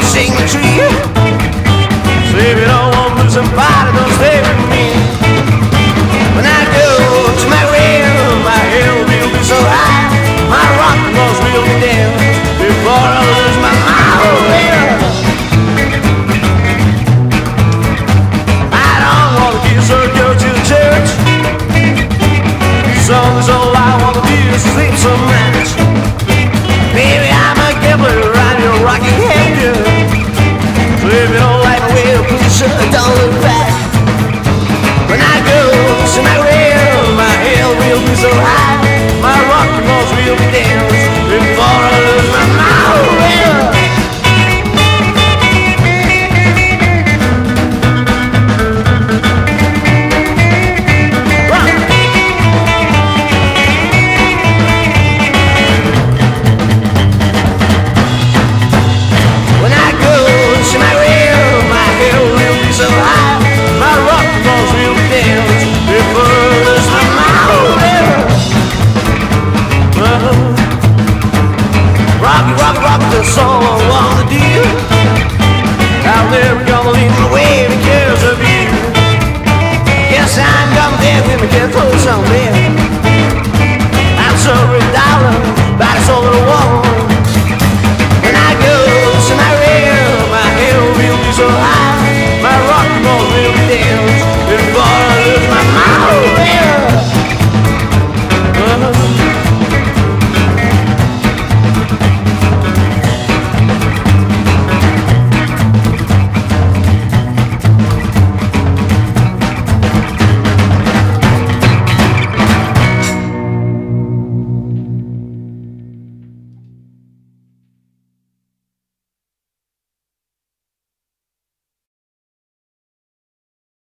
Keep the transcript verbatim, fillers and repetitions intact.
shake the tree. So if you don't want to lose somebody, don't stay with me. When I go to my rail, my hair will be so high, my rock and rolls will be down before I lose my mind. I don't want to kiss or go to the church. So that's all I want to do is sleep so much. Baby, I'm a gambler around your rocking head, girl. So if you don't like my way, please sure don't look back. When I go to my rail, my hair will be so high, my rock and rolls will be down before I lose my mind. When I go to my rail, my hair will be so high.